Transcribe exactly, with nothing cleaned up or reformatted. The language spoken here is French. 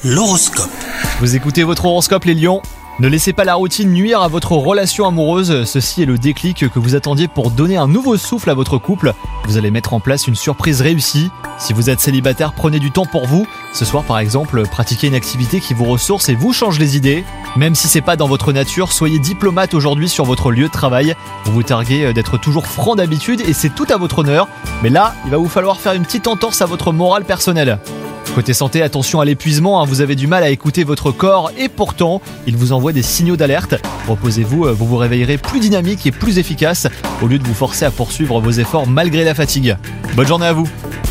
L'horoscope. Vous écoutez votre horoscope les lions ? Ne laissez pas la routine nuire à votre relation amoureuse, ceci est le déclic que vous attendiez pour donner un nouveau souffle à votre couple. Vous allez mettre en place une surprise réussie. Si vous êtes célibataire, prenez du temps pour vous. Ce soir par exemple, pratiquez une activité qui vous ressource et vous change les idées. Même si c'est pas dans votre nature, soyez diplomate aujourd'hui sur votre lieu de travail. Vous vous targuez d'être toujours franc d'habitude et c'est tout à votre honneur. Mais là, il va vous falloir faire une petite entorse à votre morale personnelle. Côté santé, attention à l'épuisement, hein, vous avez du mal à écouter votre corps et pourtant, il vous envoie des signaux d'alerte. Reposez-vous, vous vous réveillerez plus dynamique et plus efficace au lieu de vous forcer à poursuivre vos efforts malgré la fatigue. Bonne journée à vous!